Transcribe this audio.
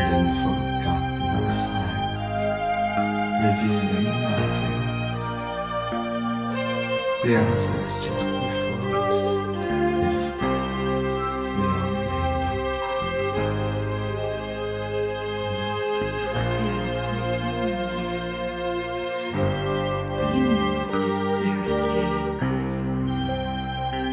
and in forgotten silence, revealing nothing. The answer is just